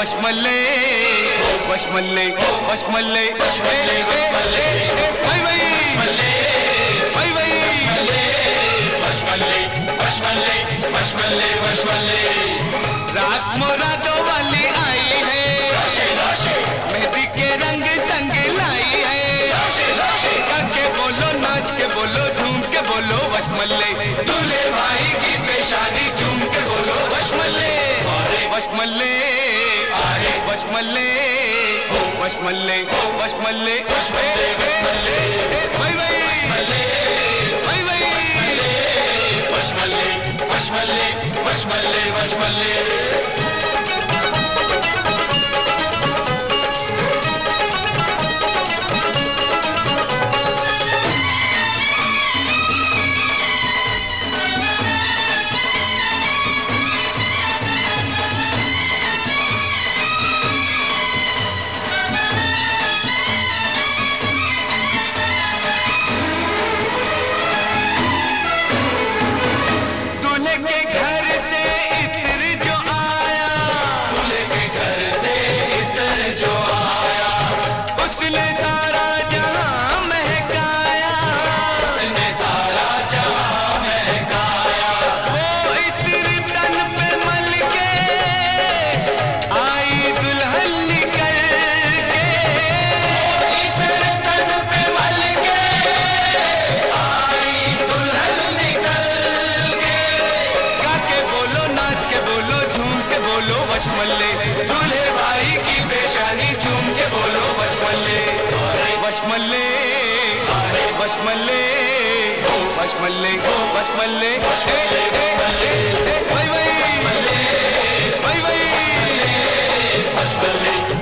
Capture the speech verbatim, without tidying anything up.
वशमल्ले वशमल्ले वशमल्ले वशमल्ले भाई भाई भाई भाई वशमल्ले वशमल्ले वशमल्ले वशमल्ले। रात मुरादो वाली आई है, मेहंदी के रंग संग लाई है। गा के बोलो, नाच के बोलो, झूम के बोलो वशमल्ले। दूल्हे भाई की पेशानी झूम के बोलो वशमल्ले वशमल्ले वशमल्ले वशमल्ले वशमल्ले वशमल्ले भाई भाई भाई भाई वशमल्ले वशमल्ले वशमल्ले वशमल्ले। के घर से इत्र जो आया, दूल्हे के घर से इत्र जो आया, उसने सारा जहां महकाया, उसने सारा जहां महकाया। वो इत्र तन पे मल के आई दुल्हन निकल के, इत्र तन पे मल के आई दुल्हन निकल वशमल्ले। दूल्हे भाई की पेशानी झूम के बोलो वशमल्ले वशमल्ले वशमल्ले वशमल्ले वशमल्ले भाई भाई भाई भाई वशमल्ले।